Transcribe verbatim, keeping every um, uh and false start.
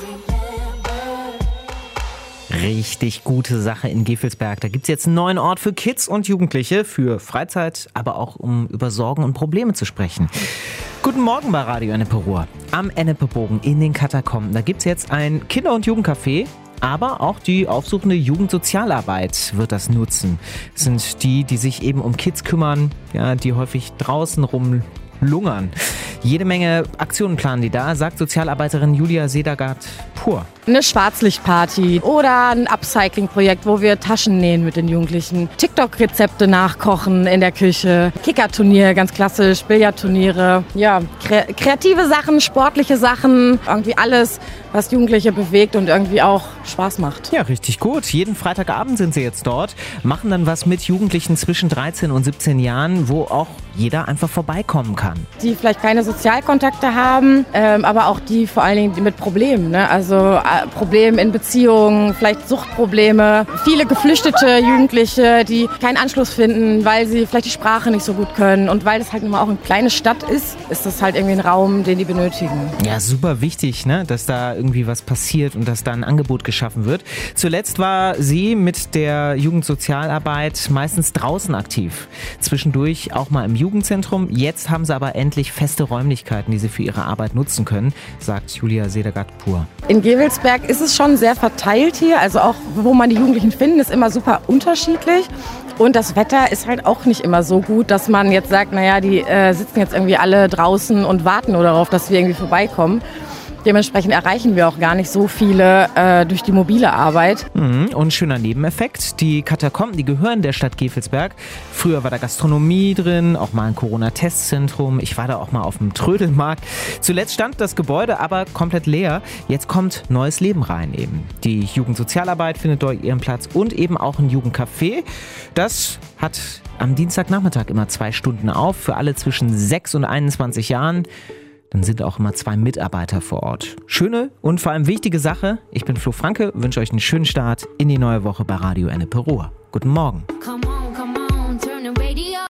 Richtig gute Sache in Gevelsberg. Da gibt es jetzt einen neuen Ort für Kids und Jugendliche, für Freizeit, aber auch um über Sorgen und Probleme zu sprechen. Guten Morgen bei Radio Ennepe Ruhr. Am Ennepebogen in den Katakomben, da gibt es jetzt ein Kinder- und Jugendcafé. Aber auch die aufsuchende Jugendsozialarbeit wird das nutzen. Das sind die, die sich eben um Kids kümmern, ja, die häufig draußen rumlungern. Jede Menge Aktionen planen die da, sagt Sozialarbeiterin Julia Sedergaard-Pur. Eine Schwarzlichtparty oder ein Upcycling-Projekt, wo wir Taschen nähen mit den Jugendlichen. TikTok-Rezepte nachkochen in der Küche. Kickerturnier, ganz klassisch, Billardturniere. Ja, kre- kreative Sachen, sportliche Sachen, irgendwie alles, was Jugendliche bewegt und irgendwie auch Spaß macht. Ja, richtig gut. Jeden Freitagabend sind sie jetzt dort, machen dann was mit Jugendlichen zwischen dreizehn und siebzehn Jahren, wo auch jeder einfach vorbeikommen kann. Die vielleicht keine Sozialkontakte haben, ähm, aber auch die vor allen Dingen mit Problemen, ne? Also äh, Probleme in Beziehungen, vielleicht Suchtprobleme. Viele geflüchtete Jugendliche, die keinen Anschluss finden, weil sie vielleicht die Sprache nicht so gut können. Und weil das halt nun mal auch eine kleine Stadt ist, ist das halt irgendwie ein Raum, den die benötigen. Ja, super wichtig, ne? Dass da irgendwie was passiert und dass da ein Angebot geschaffen wird. Zuletzt war sie mit der Jugendsozialarbeit meistens draußen aktiv. Zwischendurch auch mal im Jugendzentrum. Jetzt haben sie aber endlich feste Räumlichkeiten, die sie für ihre Arbeit nutzen können, sagt Julia Sedergaard-Pur. In Gevelsberg ist es schon sehr verteilt hier. Also auch, wo man die Jugendlichen findet, ist immer super unterschiedlich. Und das Wetter ist halt auch nicht immer so gut, dass man jetzt sagt, naja, die äh, sitzen jetzt irgendwie alle draußen und warten nur darauf, dass wir irgendwie vorbeikommen. Dementsprechend erreichen wir auch gar nicht so viele äh, durch die mobile Arbeit. Mhm. Und schöner Nebeneffekt, die Katakomben, die gehören der Stadt Gevelsberg. Früher war da Gastronomie drin, auch mal ein Corona-Testzentrum. Ich war da auch mal auf dem Trödelmarkt. Zuletzt stand das Gebäude aber komplett leer. Jetzt kommt neues Leben rein eben. Die Jugendsozialarbeit findet dort ihren Platz und eben auch ein Jugendcafé. Das hat am Dienstagnachmittag immer zwei Stunden auf für alle zwischen sechs und einundzwanzig Jahren. Dann sind auch immer zwei Mitarbeiter vor Ort. Schöne und vor allem wichtige Sache. Ich bin Flo Franke, wünsche euch einen schönen Start in die neue Woche bei Radio Ennepe Ruhr. Guten Morgen.